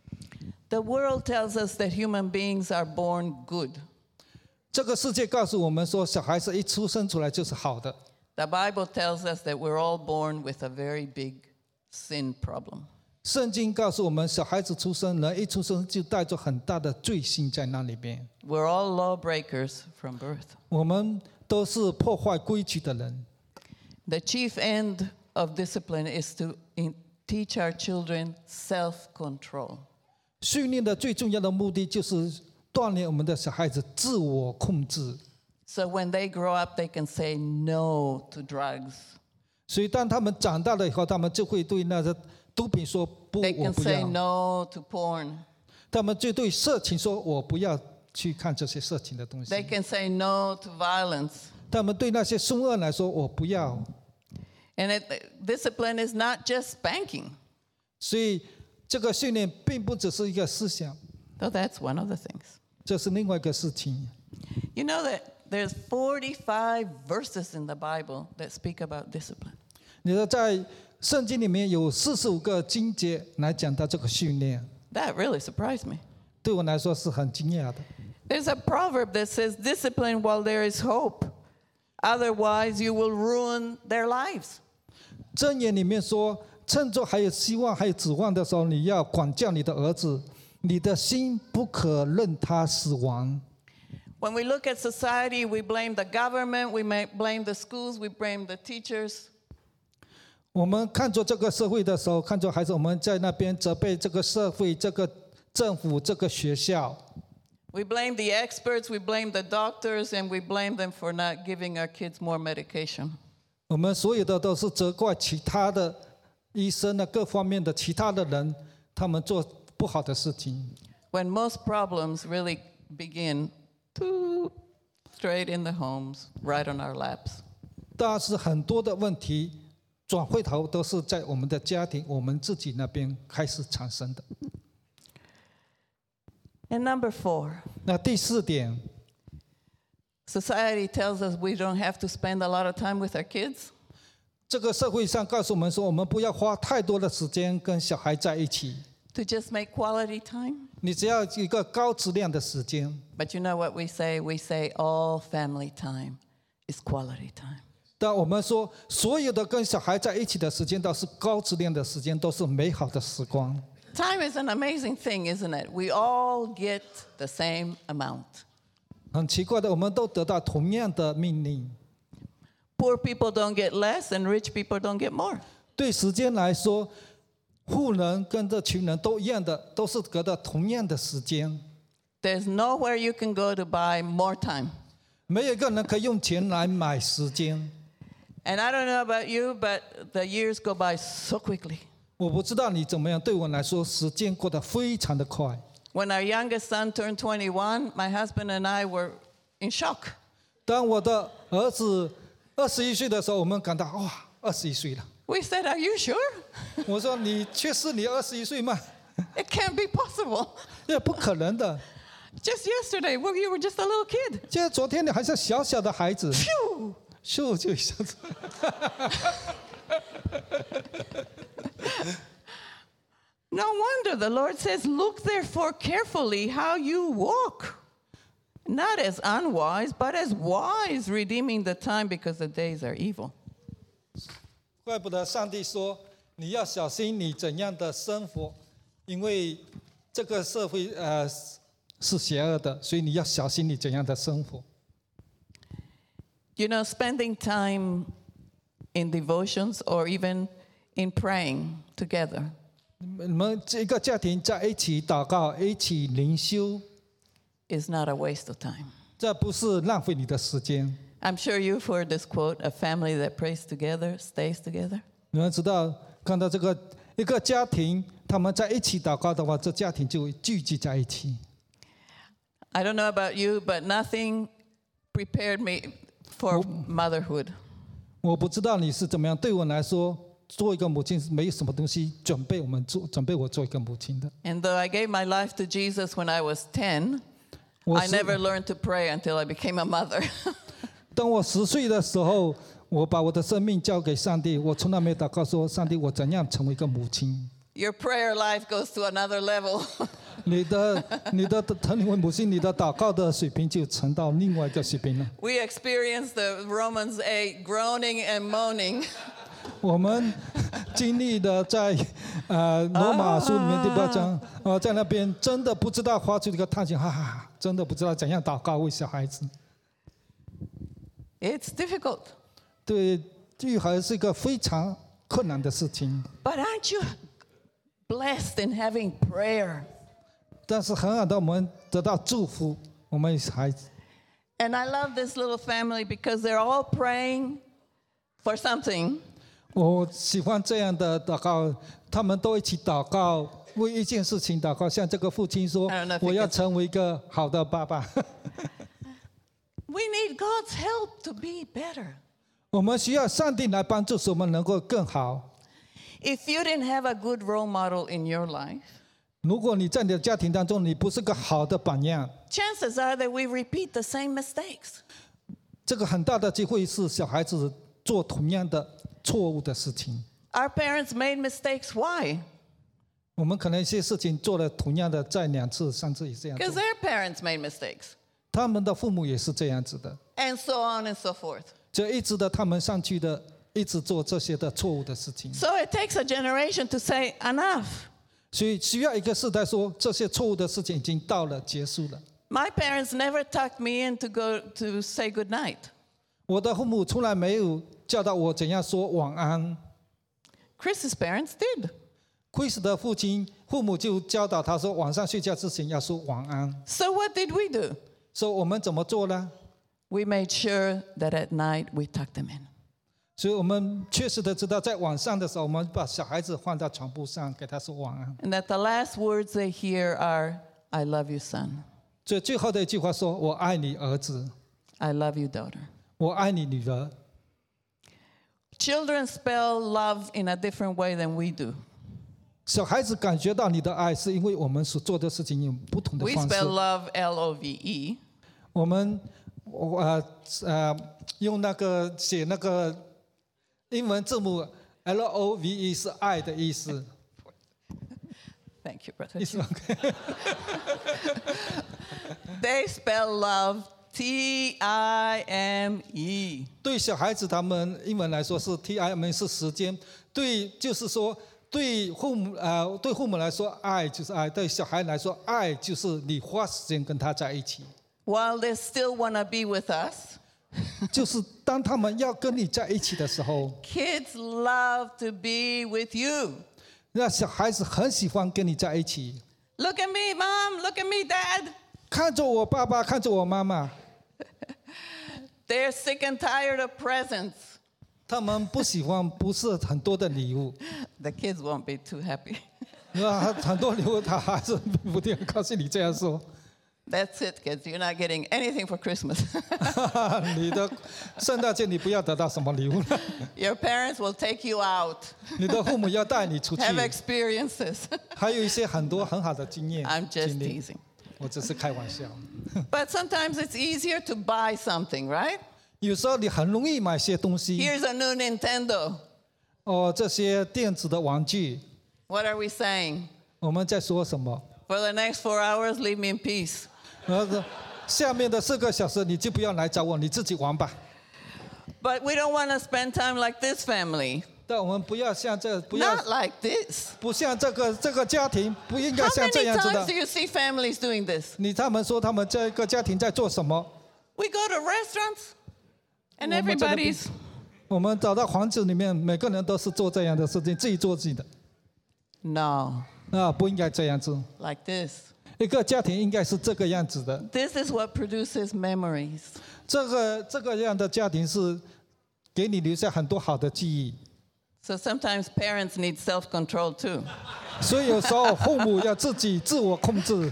The world tells us that human beings are born good. 这个世界告诉我们说，小孩子一出生出来就是好的。 The Bible tells us that we're all born with a very big sin problem. 圣经告诉我们，小孩子出生，人一出生就带着很大的罪性在那里边。 We're all lawbreakers from birth. 我们都是破坏规矩的人。 The chief end of discipline is to teach our children self-control. 训练的最重要的目的就是锻炼我们的小孩子自我控制。 So when they grow up, they can say no to drugs. 所以当他们长大了以后，他们就会对那些毒品说不， They 我 can 不 say 要。 no to porn. 他们就对色情说，我不要去看这些色情的东 They 西。 can say no to violence. 他们对那些凶恶来说，我不要。 And discipline is not just spanking, 所以这个训练并不只是一个思想， though that's one of the things. 这是另外一个事情。 You know that there's 45 verses in the Bible that speak about discipline. 你说在圣经里面有45个经节来讲到这个训练， That really surprised me. 对我来说是很惊讶的。 There's a proverb that says, discipline while there is hope. Otherwise, you will ruin their lives. 箴言里面说，趁着还有希望、还有指望的时候，你要管教你的儿子，你的心不可任他死亡。 When we look at society, we blame the government, we may blame the schools, we blame the teachers. 我们看着这个社会的时候，看着孩子，我们在那边责备这个社会、这个政府、这个学校。 We blame the experts, we blame the doctors, and we blame them for not giving our kids more medication. 我们所有的都是责怪其他的医生的各方面的其他的人，他们做不好的事情。 When most problems really begin straight in the homes, right on our laps. 但是很多的问题转回头都是在我们的家庭、我们自己那边开始产生的。 And number 4, 那第4点， society tells us we don't have to spend a lot of time with our kids. 这个社会上告诉我们说，我们不要花太多的时间跟小孩在一起， To just make quality time. 你只要一个高质量的时间。 But you know what we say? We say all family time is quality time. 但我们说，所有的跟小孩在一起的时间都是高质量的时间，都是美好的时光。 Time is an amazing thing, isn't it? We all get the same amount. 很奇怪的，我们都得到同样的命令。 Poor people don't get less, and rich people don't get more. 对时间来说，富人跟这群人都一样的，都是得到同样的时间。 There's nowhere you can go to buy more time. 没有一个人可以用钱来买时间。 And I don't know about you, but the years go by so quickly. 我不知道你怎么样，对我来说，时间过得非常的快。 When our youngest son turned 21, my husband and I were in shock. 当我的儿子21岁的时候，我们感到哇，21岁了。 We said, "Are you sure? 我说你确实你21岁吗？ It can't be possible." 这不可能的。 Just yesterday, well, you were just a little kid. 现在昨天你还是小小的孩子， Phew! 咻就一下子。 No wonder the Lord says, "Look therefore carefully how you walk, not as unwise, but as wise, redeeming the time because the days are evil." 怪不得上帝说你要小心你怎样的生活，因为这个社会是邪恶的，所以你要小心你怎样的生活。 You know, spending time in devotions or even in praying together. 你们这个家庭在一起祷告，一起灵修， is not a waste of time. 这不是浪费你的时间。 I'm sure you've heard this quote, a family that prays together stays together. 你们知道，看到这个一个家庭，他们在一起祷告的话，这家庭就会聚集在一起。 I don't know about you, but nothing prepared me for motherhood. 我不知道你是怎么样，对我来说，做一个母亲没有什么东西准备我做一个母亲的。 And though I gave my life to Jesus when I was 10, 我 I 是 never learned to pray until I became a mother. 当我10岁的时候，我把我的生命交给上帝，我从来没有祷告说，上帝，我怎样成为一个母亲？ Your prayer life goes to another level. 你的成为母亲，你的祷告的水平就成到另外一个水平了。 We experienced the Romans 8 groaning and moaning. 我们经历的在罗马书里面第8章，在那边真的不知道发出一个叹息，哈哈，真的不知道怎样祷告为小孩子。 It's difficult. 对，育孩是一个非常困难的事情， But aren't you blessed in having prayer? 但是很好的我们得到祝福，我们孩子。 And I love this little family because they're all praying for something. 我喜欢这样的祷告，他们都一起祷告，为一件事情祷告。像这个父亲说 I don't know：“ if you 我要 can- 成为一个好的爸爸。” We need God's help to be better. 我们需要上帝来帮助，使我们能够更好。 If you didn't have a good role model in your life, 如果你在你的家庭当中，你不是个好的榜样， chances are that we repeat the same mistakes. 这个很大的机会是小孩子做同样的错误的事情。 Our parents made mistakes. Why? 我们可能一些事情做了同样的，在2次、3次也这样 Because 做。 their parents made mistakes. 他们的父母也是这样子的， And so on and so forth. 就一直的他们上去的，一直做这些的错误的事情。 So it takes a generation to say, enough. 所以需要一个世代说，这些错误的事情已经到了，结束了。 My parents never tucked me in to go to say good night. 我的父母从来没有教导我怎样说晚安。 Chris's parents did. Chris 的父母就教导他说，晚上睡觉之前要说晚安。 So what did we do? 所以我们怎么做呢？ We made sure that at night we tucked them in. 所以我们确实的知道，在晚上的时候，我们把小孩子放到床铺上，给他说晚安。 And that the last words they hear are, I love you, son. 所以最后的一句话说：“我爱你儿子， I love you, daughter. 我爱你女儿。” Children spell love in a different way than we do. 小孩子感觉到你的爱，是因为我们所做的事情有不同的 We 方式。 spell love L-O-V-E. 我们用那个写那个英文字母 LOVE 是爱的意思， Thank you, brother. 意思 OK。 They spell love T-I-M-E. 对小孩子他们英文来说是 TIM 是时间，对就是说对父母来说爱就是爱，对小孩来说爱就是你花时间跟他在一起。 While they still want to be with us, 就是当他们要跟你在一起的时候， kids love to be with you. 那小孩子很喜欢跟你在一起， Look at me, Mom. Look at me, Dad. 看着我爸爸，看着我妈妈。 They're sick and tired of presents. 他们不喜欢不是很多的礼物， The kids won't be too happy. 很多礼物他还是不一定很高兴你这样说。 That's it, kids. You're not getting anything for Christmas. 你的圣诞节你不要得到什么礼物了， Your parents will take you out, 你的父母要带你出去， have experiences. 还有一些很多很好的经验 I'm just 经历。 teasing. 我只是开玩笑。 But sometimes it's easier to buy something, right? 有时候你很容易买些东西， Here's a new Nintendo. 这些电子的玩具， What are we saying? 我们在说什么？ For the next 4 hours, leave me in peace. 然后说下面的4个小时你就不要来找我，你自己玩吧。 But we don't want to spend time like this family. 但我们不要像这，不要 Not like this. 不像这个家庭，不应该 How 像这 many 样子 times 的 do。you see families doing this? 他们说他们这个家庭在做什么？ We go to restaurants and 我们这个 everybody's 我们找到房子里面，每个人都是做这样的事情，自己做自己的。 no, 不应该这样子。 like this. 一个家庭应该是这个样子的。 This is what produces memories. 这个样的家庭是给你留下很多好的记忆。 So sometimes parents need self-control too. 所以有时候父母要自己自我控制。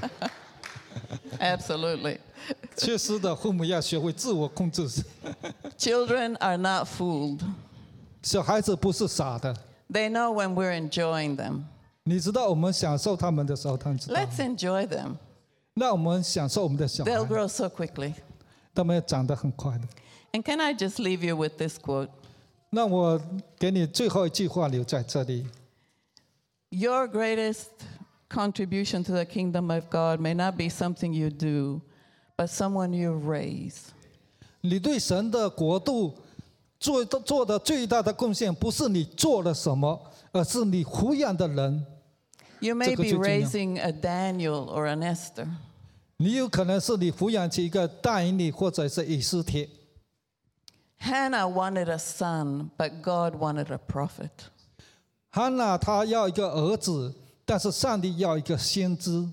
Absolutely. 确实的，父母要学会自我控制。 Children are not fooled. 小孩子不是傻的， They know when we're enjoying them. 你知道我们享受他们的时候，他们知道。 Let's enjoy them. 那我们享受我们的小孩， They'll grow so quickly. 他们长得很快的。 And can I just leave you with this quote? 那我给你最后一句话留在这里。 Your greatest contribution to the kingdom of God may not be something you do, but someone you raise. 你对神的国度做的最大的贡献，不是你做了什么，而是你抚养的人。 You may 这个 be 最重要。 raising a Daniel or an Esther. 你有可能是你抚养起一个但以理或者是以斯帖。 Hannah wanted a son, but God wanted a prophet. 哈娜她要一个儿子，但是上帝要一个先知。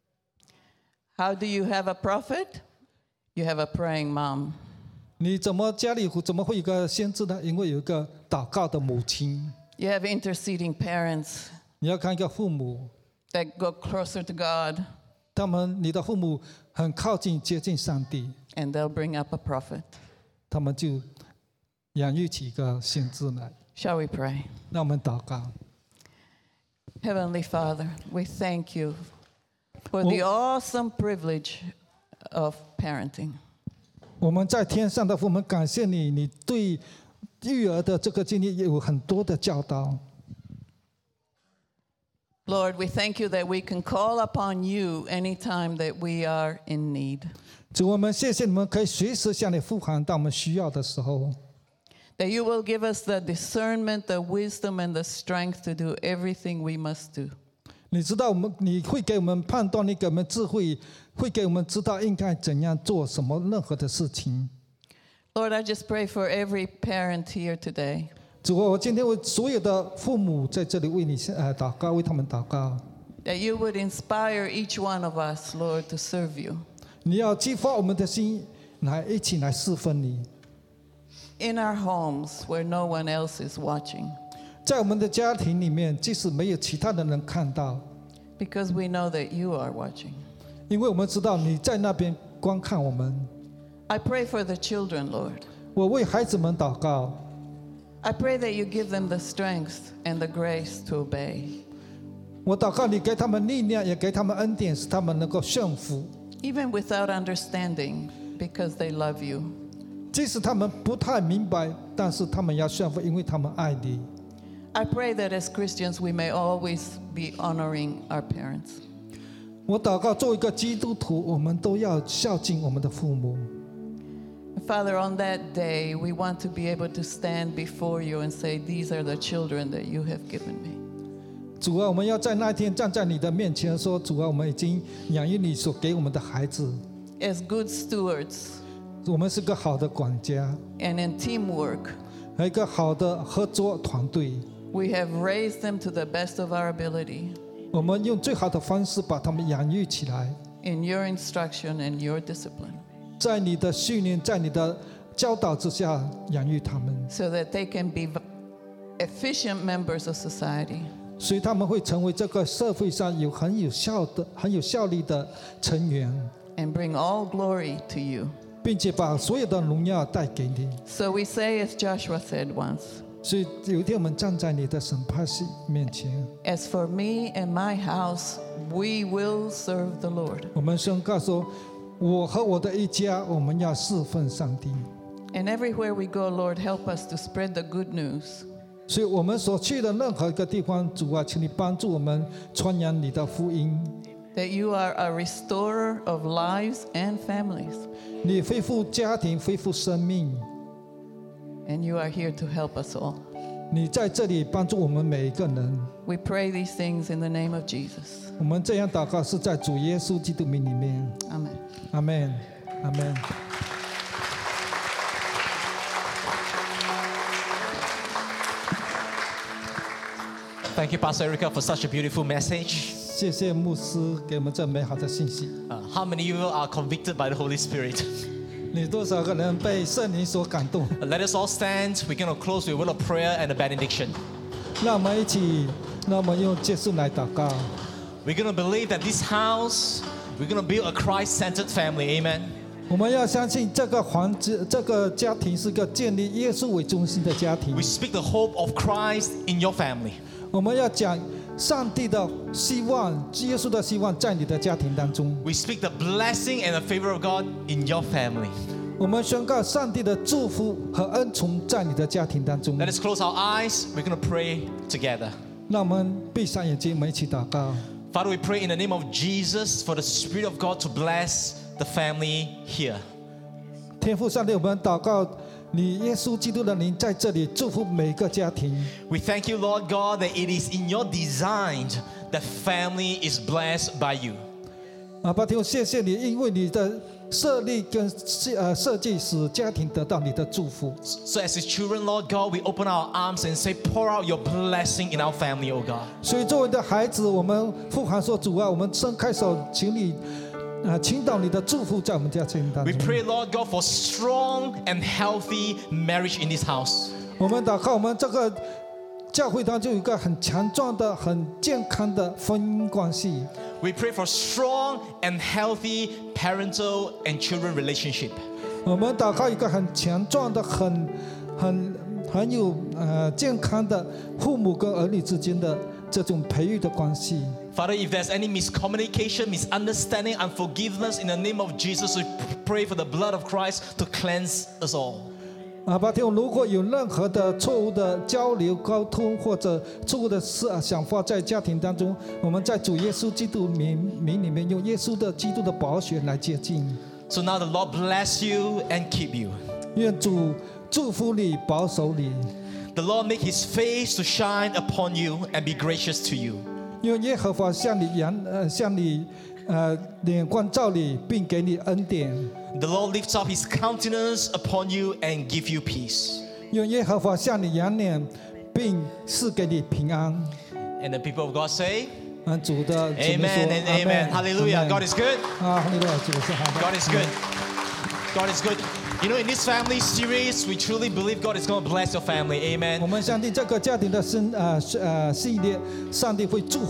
How do you have a prophet? You have a praying mom. 你家里怎么会有一个先知呢？因为有一个祷告的母亲。 You have interceding parents 你要看一个父母， that go closer to God, 你的父母很靠近接近上帝， and they'll bring up a prophet. 他们就养育起一个先知来。 Shall we pray? 让我们祷告。 Heavenly Father, we thank you for the awesome privilege of parenting. 我们在天上的父，我们感谢你，你对育儿的这个经历有很多的教导。 Lord, we thank you that we can call upon you anytime that we are in need. 主，我们谢谢你们可以随时向你呼喊，当我们需要的时候。 That you will give us the discernment, the wisdom, and the strength to do everything we must do. 你知道你会给我们判断，你给我们智慧，会给我们知道应该怎样做什么任何的事情。 Lord, I just pray for every parent here today. 主，我今天为所有的父母在这里为你祷告，为他们祷告。 That you would inspire each one of us, Lord, to serve you. 你要激发我们的心，一起来侍奉你。 In our homes where no one else is watching. 在我们的家庭里面，即使没有其他的人看到， Because we know that you are watching. 因为我们知道你在那边观看我们。 I pray for the children, Lord. 我为孩子们祷告， I pray that you give them the strength and the grace to obey. 我祷告你给他们力量，也给他们恩典，使他们能够顺服。 Even without understanding, because they love you. 即使他们不太明白，但是他们要顺服，因为他们爱你。 I pray that as Christians we may always be honoring our parents. 我祷告，作为一个基督徒，我们都要孝敬我们的父母。 Father, on that day, we want to be able to stand before you and say, these are the children that you have given me. 主啊，我们要在那天站在你的面前说：主啊，我们已经养育你所给我们的孩子， As good stewards 我们是个好的管家， and in teamwork, 还有一个好的合作团队。 we have raised them to the best of our ability 我们用最好的方式把他们养育起来， in your instruction and your discipline, 在你的训练，在你的教导之下养育他们， so that they can be efficient members of society. 所以他们会成为这个社会上很有效力的成员， And bring all glory to you. 并且把所有的荣耀带给你。 So we say, as Joshua said once, 所以有一天我们站在你的审判室面前， as for me and my house, we will serve the Lord. 我们宣告说：我和我的一家，我们要侍奉上帝。 And everywhere we go, Lord, help us to spread the good news. 所以我们所去的任何一个地方，主啊，请你帮助我们传扬你的福音。 That you are a restorer of lives and families. 你恢复家庭，恢复生命， And you are here to help us all. 你在这里帮助我们每一个人。 We pray these things in the name of Jesus. 我们这样祷告是在主耶稣基督名里面。 Amen. 阿门，阿门。 Thank you, Pastor Erica, for such a beautiful message. 谢谢牧师给我们这美好的信息。 How many of you are convicted by the Holy Spirit? 你多少个人被圣灵所感动？ Let us all stand. We're going to close with a word of prayer and a benediction. 让我们一起，让我们用结束来祷告。 We're going to believe that this house, we're going to build a Christ-centered family. Amen. 我们要相信这个房子、这个家庭是个建立耶稣为中心的家庭 We。speak the hope of Christ in your family. 我们要讲上帝的希望，耶稣的希望在你的家庭当中。 We speak the blessing and the favor of God in your family. 我们宣告上帝的祝福和恩宠在你的家庭当中。 Let us close our eyes. We're going to pray together. 让我们闭上眼睛，我们一起祷告。 Father, we pray in the name of Jesus for the Spirit of God to bless the family here. 天父上帝，我们祷告你耶稣基督的灵在这里祝福每个家庭。 We thank you, Lord God, that it is in your design that family is blessed by you. 阿爸天父，谢谢你，因为你的设立跟设计使家庭得到你的祝福。 So as his children, Lord God, we open our arms and say, pour out your blessing in our family, oh God. 所以作为的孩子，我们呼喊说主啊，我们伸开手，请你倾倒你的祝福在我们家庭当 We 中。 pray, Lord God, for strong and healthy marriage in this house. 我们祷告，我们这个教会当中有一个很强壮的、很健康的婚姻关系。 We pray for strong and healthy parental and children relationship. 我们祷告一个很强壮的、很有健康的父母跟儿女之间的这种培育的关系。 Father, if there's any miscommunication, misunderstanding, unforgiveness, in the name of Jesus, we pray for the blood of Christ to cleanse us all. 阿爸天父，如果有任何的错误的交流、沟通或者错误的想法在家庭当中，我们在主耶稣基督名里面，用耶稣的基督的宝血来洁净。 So now the Lord bless you and keep you. 愿主祝福你、保守你。 The Lord make his face to shine upon you and be gracious to you. 愿耶和华向你脸光照你，并给你恩典。 The Lord lifts up his countenance upon you and give you peace. 愿耶和华向你仰脸，并赐给你平安。 And the people of God say, 主的姊妹 Amen 说 and Amen. Hallelujah. God is good. 啊，哈利路亚，主是好的。 God is good. God is good. You know, in this family series, we truly believe God is going to bless your family. 我 Amen. 们相信这个家庭的系列，上帝会祝福。